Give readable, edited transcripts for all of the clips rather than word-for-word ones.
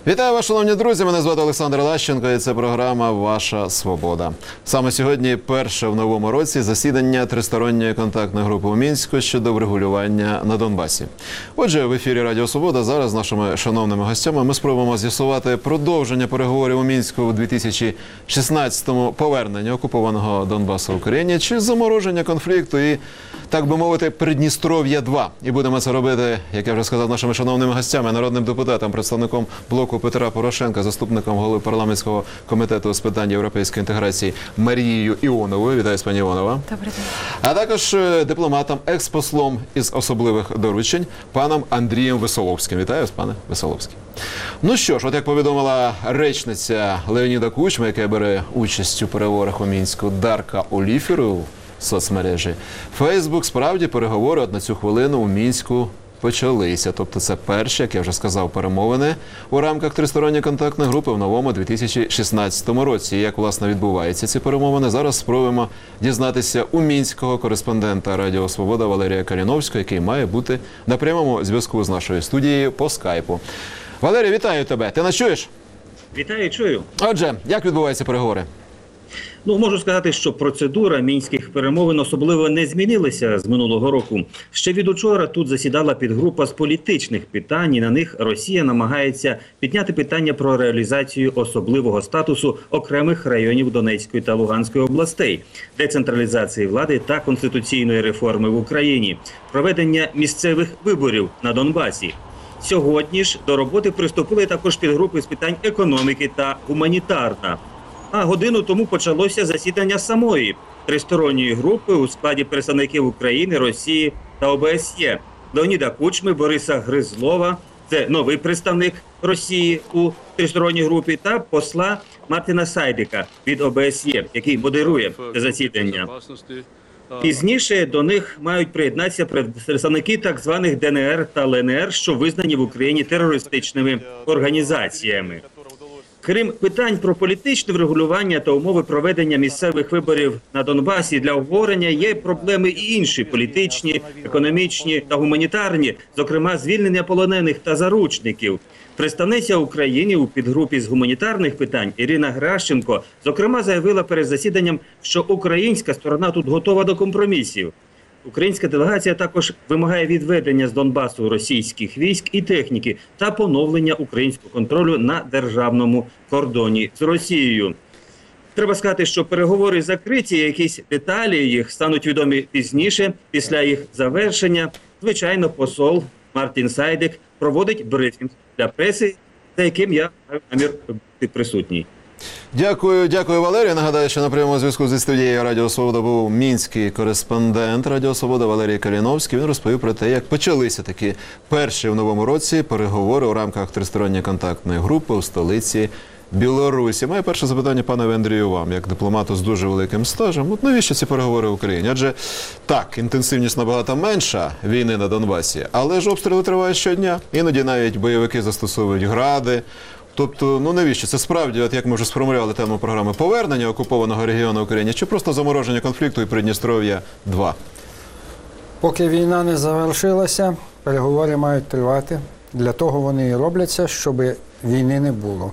Вітаю вас, шановні друзі, мене звати Олександр Лащенко і це програма «Ваша свобода». Саме сьогодні перше в новому році засідання тристоронньої контактної групи у Мінську щодо врегулювання на Донбасі. Отже, в ефірі Радіо Свобода зараз з нашими шановними гостями ми спробуємо з'ясувати продовження переговорів у Мінську у 2016-му, повернення окупованого Донбасу в Україні чи замороження конфлікту і, так би мовити, Придністров'я-2. І будемо це робити, як я вже сказав, нашими шановними гостями, народним депутатом, представником блоку Петра Порошенка, заступником голови парламентського комітету з питань європейської інтеграції Марією Іоновою. Вітаю, пані Іонова. Добрий день. А також дипломатом, експослом із особливих доручень, паном Андрієм Весоловським. Вітаю вас, пане Весоловський. Ну що ж, от як повідомила речниця Леоніда Кучми, яка бере участь у переговорах у Мінську, Дарка Оліфір у соцмережі, Фейсбук, справді переговори от на цю хвилину у Мінську почалися. Тобто це перші, як я вже сказав, перемовини у рамках тристоронньої контактної групи в новому 2016 році. І як, власне, відбуваються ці перемовини, зараз спробуємо дізнатися у мінського кореспондента Радіо Свобода Валерія Каліновського, який має бути на прямому зв'язку з нашою студією по скайпу. Валерій, вітаю тебе. Ти нас чуєш? Вітаю, чую. Отже, як відбуваються переговори? Ну, можу сказати, що процедура мінських перемовин особливо не змінилася з минулого року. Ще від учора тут засідала підгрупа з політичних питань, і на них Росія намагається підняти питання про реалізацію особливого статусу окремих районів Донецької та Луганської областей, децентралізації влади та конституційної реформи в Україні, проведення місцевих виборів на Донбасі. Сьогодні ж до роботи приступили також підгрупи з питань економіки та гуманітарна. А годину тому почалося засідання самої тристоронньої групи у складі представників України, Росії та ОБСЄ. Леоніда Кучми, Бориса Гризлова, це новий представник Росії у тристоронній групі, та посла Мартіна Сайдика від ОБСЄ, який модерує це засідання. Пізніше до них мають приєднатися представники так званих ДНР та ЛНР, що визнані в Україні терористичними організаціями. Крім питань про політичне врегулювання та умови проведення місцевих виборів на Донбасі, для обговорення є проблеми і інші – політичні, економічні та гуманітарні, зокрема звільнення полонених та заручників. Представниця України у підгрупі з гуманітарних питань Ірина Геращенко, зокрема, заявила перед засіданням, що українська сторона тут готова до компромісів. Українська делегація також вимагає відведення з Донбасу російських військ і техніки та поновлення українського контролю на державному кордоні з Росією. Треба сказати, що переговори закриті, якісь деталі їх стануть відомі пізніше, після їх завершення. Звичайно, посол Мартін Сайдик проводить брифінг для преси, за яким я маю намір бути присутній. Дякую, Валерію. Нагадаю, що на прямому зв'язку зі студією Радіо Свобода був мінський кореспондент Радіо Свобода Валерій Каліновський. Він розповів про те, як почалися такі перші в новому році переговори у рамках тристоронньої контактної групи у столиці Білорусі. Моє перше запитання, пане Андрію, вам, як дипломату з дуже великим стажем. От навіщо ці переговори в Україні? Адже так, інтенсивність набагато менша війни на Донбасі, але ж обстріли тривають щодня. Іноді навіть бойовики застосовують гради. Тобто, ну навіщо? Це справді, от як ми вже сформулювали тему програми, повернення окупованого регіону України чи просто замороження конфлікту і Придністров'я-2? Поки війна не завершилася, переговори мають тривати. Для того вони і робляться, щоб війни не було.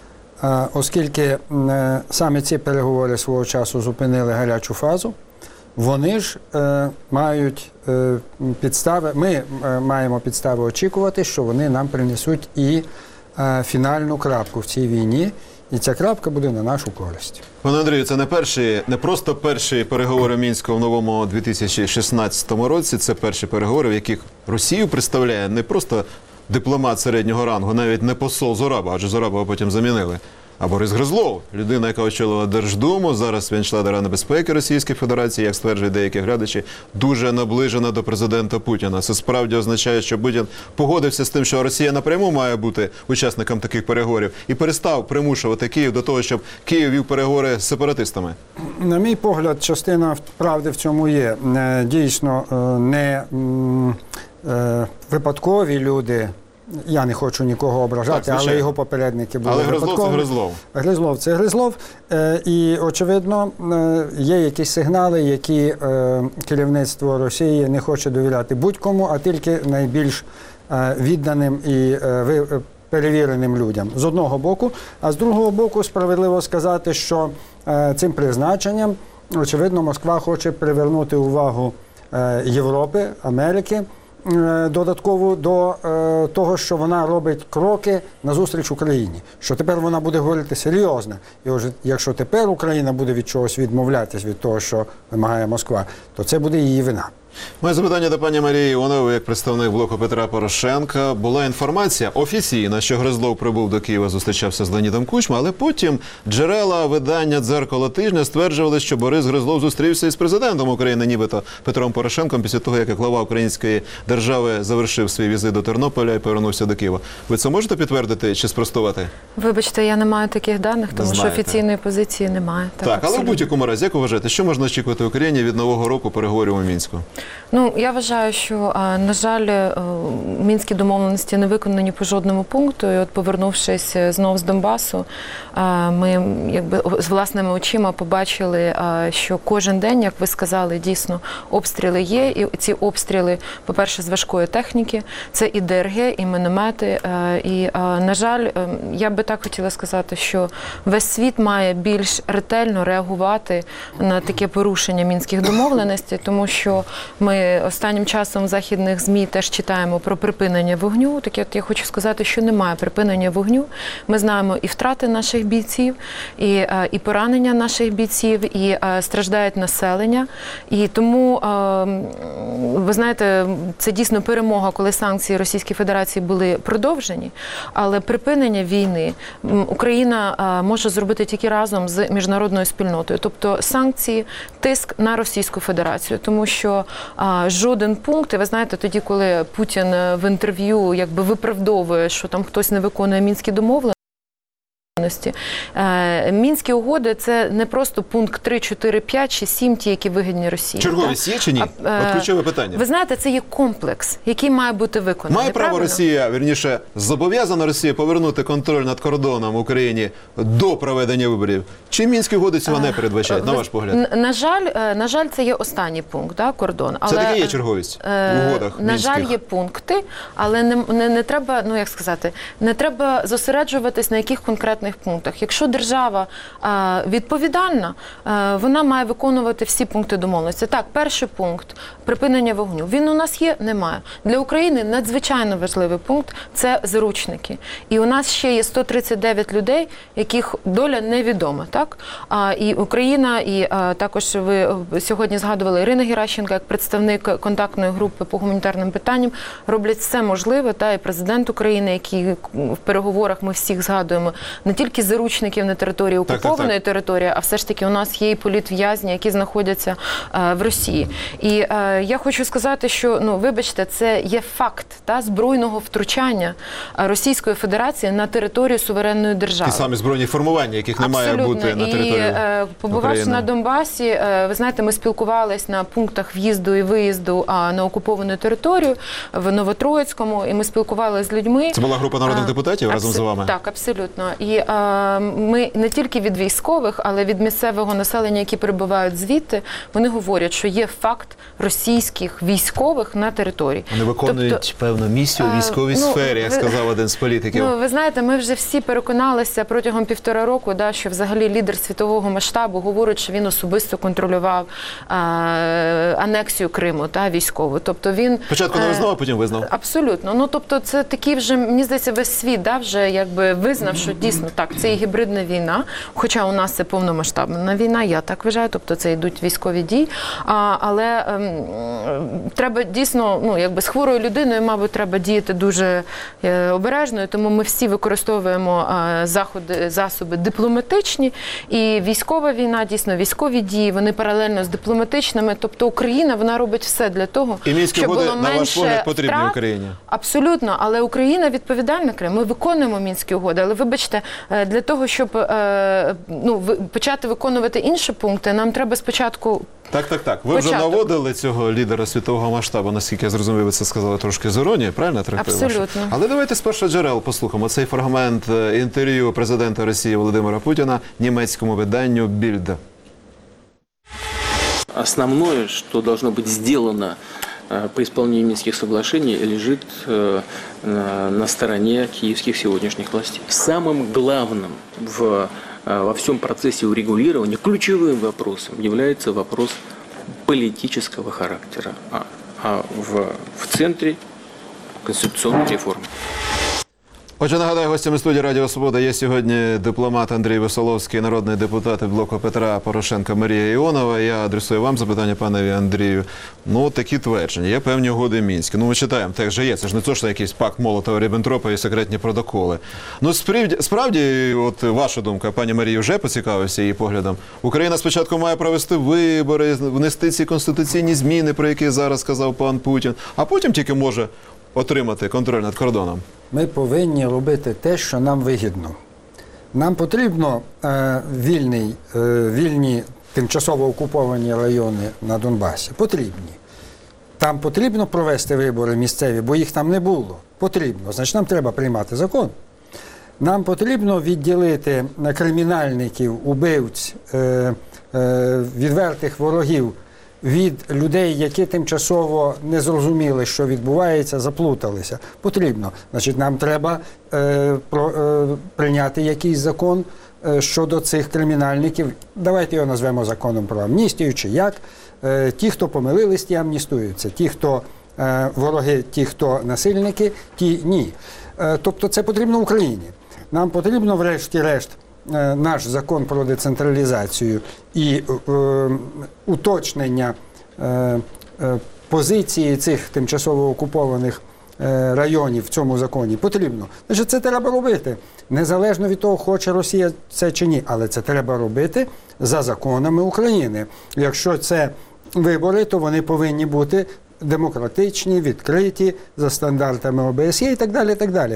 Оскільки саме ці переговори свого часу зупинили гарячу фазу, вони ж мають підстави, ми маємо підстави очікувати, що вони нам принесуть і фінальну крапку в цій війні, і ця крапка буде на нашу користь. Пане Андрію, це не просто перші переговори Мінська в новому 2016 році, це перші переговори, в яких Росію представляє не просто дипломат середнього рангу, навіть не посол Зораба, адже Зорабова потім замінили, а Борис Гризлов, людина, яка очолила Держдуму, зараз він член Ради безпеки Російської Федерації, як стверджують деякі глядачі, дуже наближена до президента Путіна. Це справді означає, що Путін погодився з тим, що Росія напряму має бути учасником таких переговорів і перестав примушувати Київ до того, щоб Київ вів переговори з сепаратистами. На мій погляд, частина правди в цьому є. Дійсно, не випадкові люди, я не хочу нікого ображати, так, але його попередники були випадкові. Але Гризлов це Гризлов. Гризлов це Гризлов. І, очевидно, є якісь сигнали, які керівництво Росії не хоче довіряти будь-кому, а тільки найбільш відданим і перевіреним людям з одного боку, а з другого боку справедливо сказати, що цим призначенням, очевидно, Москва хоче привернути увагу Європи, Америки додатково до того, що вона робить кроки назустріч Україні, що тепер вона буде говорити серйозно. І вже, якщо тепер Україна буде від чогось відмовлятись, від того, що вимагає Москва, то це буде її вина. Моє запитання до пані Марії Іонової, як представник блоку Петра Порошенка. Була інформація офіційна, що Гризлов прибув до Києва, зустрічався з Леонідом Кучмою, але потім джерела видання «Дзеркало тижня» стверджували, що Борис Гризлов зустрівся із президентом України, нібито Петром Порошенком, після того, як глава української держави завершив свій візит до Тернополя і повернувся до Києва. Ви це можете підтвердити чи спростувати? Вибачте, я не маю таких даних, тому що Знаєте. офіційної позиції немає. Так, але в абсолютно. будь-якому разі, як ви вважаєте, що можна очікувати Україні від нового року переговорів у Мінську? Ну, я вважаю, що, на жаль, мінські домовленості не виконані по жодному пункту. І от, повернувшись знов з Донбасу, ми якби з власними очима побачили, що кожен день, як ви сказали, дійсно обстріли є. І ці обстріли, по-перше, з важкої техніки, це і ДРГ, і міномети. І, на жаль, я би так хотіла сказати, що весь світ має більш ретельно реагувати на таке порушення мінських домовленостей, тому що ми останнім часом в західних ЗМІ теж читаємо про припинення вогню. Так от я хочу сказати, що немає припинення вогню. Ми знаємо і втрати наших бійців, і поранення наших бійців, і страждають населення. І тому, ви знаєте, це дійсно перемога, коли санкції Російської Федерації були продовжені, але припинення війни Україна може зробити тільки разом з міжнародною спільнотою. Тобто санкції, тиск на Російську Федерацію, тому що жоден пункт, і ви знаєте, тоді, коли Путін в інтерв'ю якби виправдовує, що там хтось не виконує мінські домовленості, мінські угоди – це не просто пункт 3, 4, 5 чи 7, ті, які вигідні Росії. Черговість є чи ні? От ключове питання. Ви знаєте, це є комплекс, який має бути виконаний. Має право правильно? Росія, вірніше, зобов'язана Росія повернути контроль над кордоном Україні до проведення виборів? Чи мінські угоди цього не передбачають, на ваш погляд? На жаль, це є останній пункт, кордон. Це таки є черговість в угодах На жаль, мінських? є пункти, але не треба, ну як сказати, не треба зосереджуватись на яких конкретних пунктах. Якщо держава відповідальна, вона має виконувати всі пункти домовленості. Так, перший пункт – припинення вогню. Він у нас є? Немає. Для України надзвичайно важливий пункт – це заручники. І у нас ще є 139 людей, яких доля невідома. Так? І Україна, і також ви сьогодні згадували Ірина Геращенко, як представник контактної групи по гуманітарним питанням, роблять все можливе, і президент України, який в переговорах ми всіх згадуємо, не тільки заручників на території окупованої території, а все ж таки у нас є і політв'язні, які знаходяться в Росії. І я хочу сказати, що, вибачте, це є факт збройного втручання Російської Федерації на територію суверенної держави. Ті самі збройні формування, яких не має бути на території І побувавши на Донбасі, ви знаєте, ми спілкувалися на пунктах в'їзду і виїзду на окуповану територію в Новотроїцькому, і ми спілкувалися з людьми. Це була група народних депутатів разом з вами? Так, абсолютно. І ми не тільки від військових, але від місцевого населення, які перебувають звідти, вони говорять, що є факт російських військових на території. Вони виконують певну місію у військовій сфері, як сказав один з політиків. Ви знаєте, ми вже всі переконалися протягом 1,5 року, що взагалі лідер світового масштабу говорить, що він особисто контролював анексію Криму військову. Тобто він спочатку не визнав, а потім визнав. Абсолютно. Тобто це такий вже, мені здається, весь світ вже якби визнав, що дійсно так, це і гібридна війна, хоча у нас це повномасштабна війна, я так вважаю, тобто це йдуть військові дії, але треба дійсно, якби з хворою людиною, мабуть, треба діяти дуже обережно, тому ми всі використовуємо засоби дипломатичні, і військова війна, дійсно, військові дії, вони паралельно з дипломатичними, тобто Україна, вона робить все для того, щоб було менше на ваш погляд, потрібні Україні? Абсолютно, але Україна відповідальна Крим. Ми виконуємо мінські угоди, але вибачте, для того, щоб почати виконувати інші пункти, нам треба спочатку Так. Ви вже наводили цього лідера світового масштабу, наскільки я зрозумів, ви це сказали трошки з іронії, правильно? Абсолютно. Але давайте з перших джерел послухаємо цей фрагмент інтерв'ю президента Росії Володимира Путіна німецькому виданню «Більд». Основное, что должно быть сделано по исполнению Минских соглашений лежит на стороне киевских сегодняшних властей. Самым главным во всем процессе урегулирования ключевым вопросом является вопрос политического характера, в центре конституционной реформы. Отже, нагадаю, гостями студії Радіо Свобода є сьогодні дипломат Андрій Веселовський, народний депутат від блоку Петра Порошенка Марія Іонова. Я адресую вам запитання, панові Андрію. Ну, такі твердження. Є певні угоди Мінські. Ну, ми читаємо, так же є. Це ж не то, що якийсь пакт Молотова-Ріббентропа і секретні протоколи. Ну, справді, от ваша думка, пані Марія вже поцікавився її поглядом. Україна спочатку має провести вибори, внести ці конституційні зміни, про які зараз сказав пан Путін, а потім тільки може отримати контроль над кордоном. Ми повинні робити те, що нам вигідно. Нам потрібно вільні тимчасово окуповані райони на Донбасі. Потрібні. Там потрібно провести вибори місцеві, бо їх там не було. Потрібно. Значить, нам треба приймати закон. Нам потрібно відділити кримінальників, убивць, відвертих ворогів від людей, які тимчасово не зрозуміли, що відбувається, заплуталися. Потрібно. Значить, нам треба прийняти якийсь закон щодо цих кримінальників. Давайте його назвемо законом про амністію чи як. Ті, хто помилились, ті амністуються. Ті, хто вороги, ті, хто насильники, ті ні. Тобто це потрібно Україні. Нам потрібно, врешті-решт, наш закон про децентралізацію і уточнення позиції цих тимчасово окупованих районів в цьому законі потрібно. Значить, це треба робити. Незалежно від того, хоче Росія це чи ні. Але це треба робити за законами України. Якщо це вибори, то вони повинні бути демократичні, відкриті, за стандартами ОБСЄ і так далі, і так далі.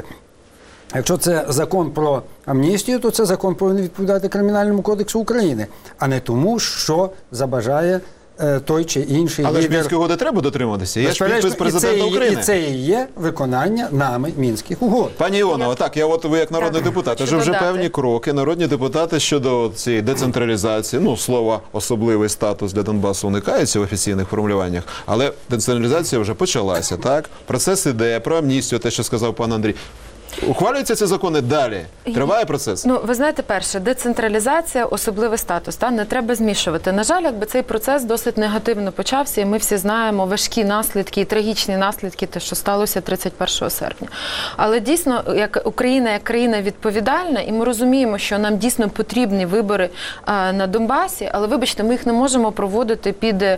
Якщо це закон про амністію, то це закон повинен відповідати Кримінальному кодексу України, а не тому, що забажає той чи інший лідер. Але ж Мінські угоди треба дотримуватися. Є ж підпис президента України. І це і є виконання нами Мінських угод. Пані Іонова, так, ви як народний депутат, вже додати. певні кроки. Народні депутати щодо цієї децентралізації, ну, слово «особливий статус» для Донбасу уникається в офіційних формулюваннях, але децентралізація вже почалася, так? Процес іде, про амністію, те, що сказав пан Андрій. Ухвалюються ці закони далі? Триває процес? Ну, ви знаєте, перше, децентралізація, особливий статус, не треба змішувати. На жаль, цей процес досить негативно почався, і ми всі знаємо важкі наслідки і трагічні наслідки, те, що сталося 31 серпня. Але дійсно, як країна відповідальна, і ми розуміємо, що нам дійсно потрібні вибори на Донбасі, але, вибачте, ми їх не можемо проводити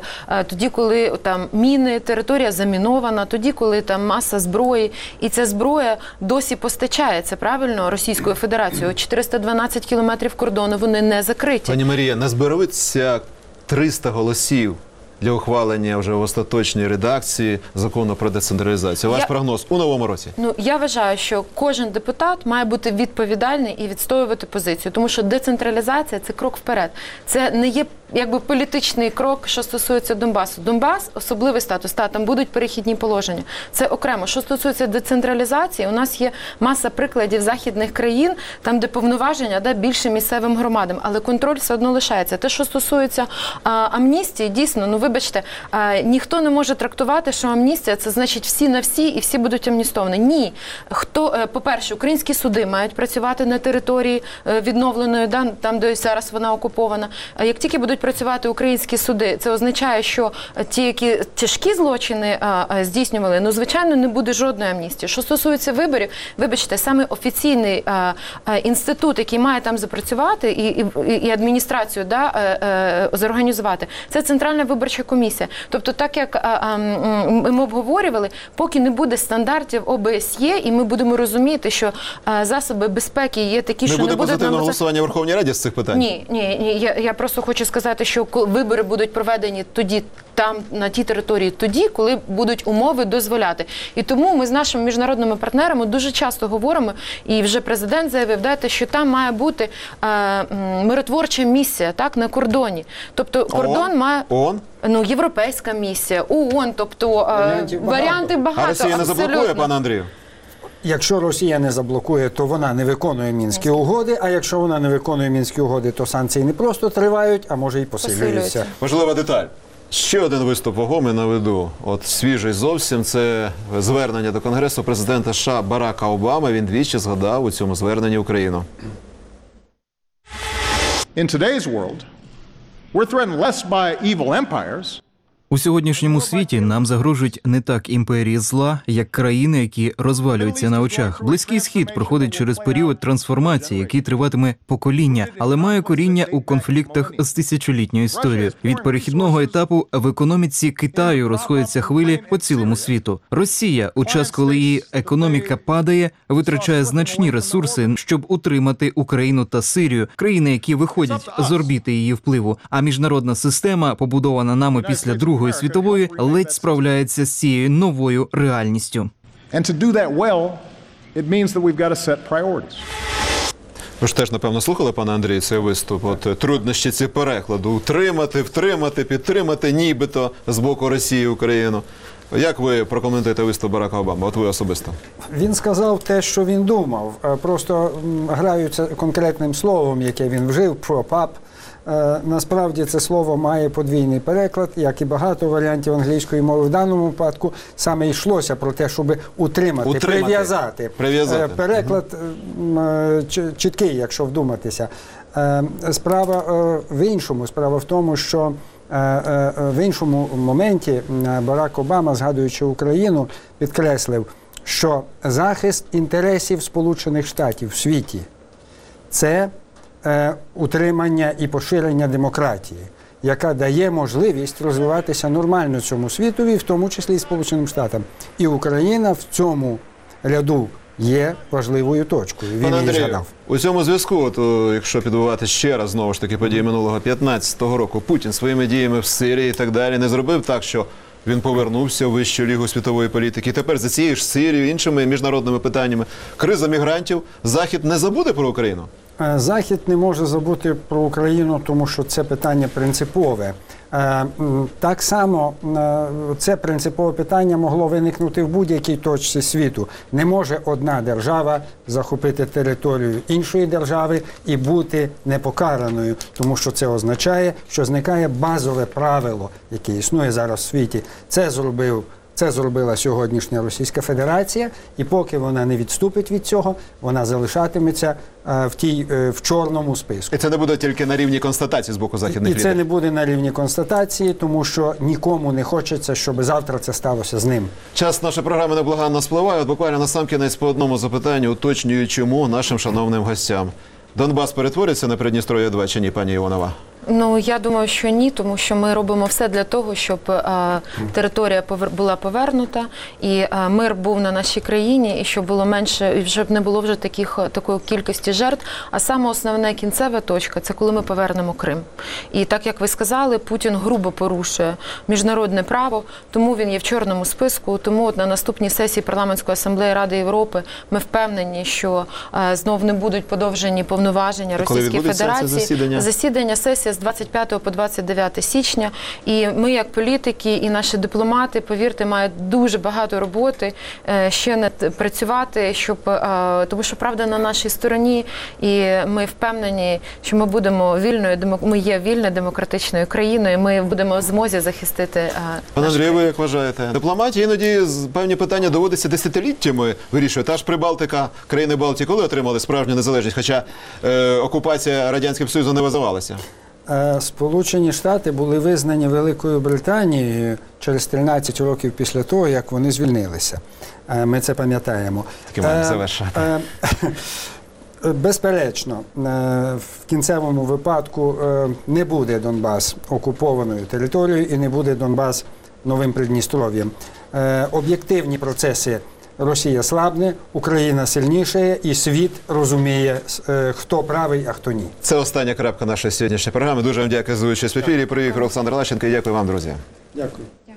тоді, коли там міни, територія замінована, тоді, коли там маса зброї, і ця зброя досі постачається, правильно, Російською Федерацією. 412 кілометрів кордону, вони не закриті. Пані Марія, не збереться 300 голосів для ухвалення вже в остаточній редакції закону про децентралізацію. Ваш прогноз у новому році? Ну, я вважаю, що кожен депутат має бути відповідальний і відстоювати позицію, тому що децентралізація – це крок вперед. Це не є політичний крок, що стосується Донбасу. Донбас – особливий статус, там будуть перехідні положення. Це окремо. Що стосується децентралізації, у нас є маса прикладів західних країн, там, де повноваження більше місцевим громадам, але контроль все одно лишається. Те, що стосується амністії, дійсно, вибачте, ніхто не може трактувати, що амністія – це значить всі на всі і всі будуть амністовані. Ні. По-перше, українські суди мають працювати на території відновленої, там, де зараз вона окупована. Як тільки будуть працювати українські суди, це означає, що ті, які тяжкі злочини здійснювали, звичайно, не буде жодної амністії. Що стосується виборів, вибачте, саме офіційний інститут, який має там запрацювати і адміністрацію зорганізувати, це Центральна виборча комісія. Тобто, так як ми обговорювали, поки не буде стандартів ОБСЄ, і ми будемо розуміти, що засоби безпеки є такі, що не буде позитивного голосування в Верховній Раді з цих питань? Ні. Я просто хочу сказати, що вибори будуть проведені тоді, там, на тій території, тоді, коли будуть умови дозволяти. І тому ми з нашими міжнародними партнерами дуже часто говоримо, і вже президент заявив, що там має бути миротворча місія, на кордоні. Тобто кордон має... ООН? Європейська місія, ООН, тобто варіанти багато. А Росія не заблокує, пане Андрію? Якщо Росія не заблокує, то вона не виконує Мінські угоди, а якщо вона не виконує Мінські угоди, то санкції не просто тривають, а може і посилюються. Важлива деталь. Ще один виступ вагомий наведу. От свіжий зовсім, це звернення до Конгресу президента США Барака Обами. Він двічі згадав у цьому зверненні Україну. In today's world, we're threatened less by evil empires. У сьогоднішньому світі нам загрожують не так імперії зла, як країни, які розвалюються на очах. Близький Схід проходить через період трансформації, який триватиме покоління, але має коріння у конфліктах з тисячолітньою історією. Від перехідного етапу в економіці Китаю розходяться хвилі по цілому світу. Росія, у час, коли її економіка падає, витрачає значні ресурси, щоб утримати Україну та Сирію, країни, які виходять з орбіти її впливу. А міжнародна система, побудована нами після Другої світової, ледь справляється з цією новою реальністю. And to do that well, it means that we've got to set priorities. Ви ж теж, напевно, слухали, пане Андрію, цей виступ? От труднощі ці перекладу. Утримати, втримати, підтримати, нібито з боку Росії Україну. Як ви прокоментуєте виступ Барака Обами? От ви особисто. Він сказав те, що він думав. Просто граються конкретним словом, яке він вжив, prop-up. Насправді це слово має подвійний переклад, як і багато варіантів англійської мови. В даному випадку саме йшлося про те, щоб утримати. Прив'язати. Переклад чіткий, якщо вдуматися. Справа в іншому. Справа в тому, що в іншому моменті Барак Обама, згадуючи Україну, підкреслив, що захист інтересів Сполучених Штатів в світі – це утримання і поширення демократії, яка дає можливість розвиватися нормально цьому світові, в тому числі і Сполученим Штатам. І Україна в цьому ряду є важливою точкою. Він її згадав. У цьому зв'язку, якщо підбивати ще раз, знову ж таки, події минулого 15-го року, Путін своїми діями в Сирії і так далі не зробив так, що він повернувся в вищу лігу світової політики. І тепер за цією ж Сирією, іншими міжнародними питаннями, криза мігрантів, Захід не забуде про Україну? Захід не може забути про Україну, тому що це питання принципове. Так само це принципове питання могло виникнути в будь-якій точці світу. Не може одна держава захопити територію іншої держави і бути непокараною, тому що це означає, що зникає базове правило, яке існує зараз в світі. Це зробила сьогоднішня Російська Федерація, і поки вона не відступить від цього, вона залишатиметься в чорному списку. І це не буде тільки на рівні констатації з боку західних лідерів? І це не буде на рівні констатації, тому що нікому не хочеться, щоб завтра це сталося з ним. Час нашої програми неблаганно спливає. От буквально насамкінець по одному запитанню, уточнюю, чому нашим шановним гостям. Донбас перетвориться на Придністров'я 2 чи ні, пані Іонова? Ну, я думаю, що ні, тому що ми робимо все для того, щоб територія була повернута, і мир був на нашій країні, і щоб було менше, і щоб не було вже такої кількості жертв. А саме основна кінцева точка – це коли ми повернемо Крим. І так, як ви сказали, Путін грубо порушує міжнародне право, тому він є в чорному списку, тому от на наступній сесії Парламентської асамблеї Ради Європи ми впевнені, що знов не будуть подовжені повноваження Російської Федерації. Засідання сесія з 25 по 29 січня. І ми, як політики, і наші дипломати, повірте, мають дуже багато роботи ще над працювати, тому що правда на нашій стороні, і ми впевнені, що ми будемо ми є вільною демократичною країною, і ми будемо в змозі захистити. Пане Андрію, ви як вважаєте? Дипломатія іноді певні питання доводиться десятиліттями вирішувати. Аж Прибалтика, країни Балтії, коли отримали справжню незалежність, хоча окупація Радянським Союзом не визивалася? Сполучені Штати були визнані Великою Британією через 13 років після того, як вони звільнилися. Ми це пам'ятаємо. Таки маємо завершати. Безперечно, в кінцевому випадку не буде Донбас окупованою територією і не буде Донбас новим Придністров'ям. Об'єктивні процеси: Росія слабне, Україна сильніша, і світ розуміє, хто правий, а хто ні. Це остання крапка нашої сьогоднішньої програми. Дуже вам дякую за участь в ефірі. Приїхав Олександр Лащенко і дякую вам, друзі. Дякую.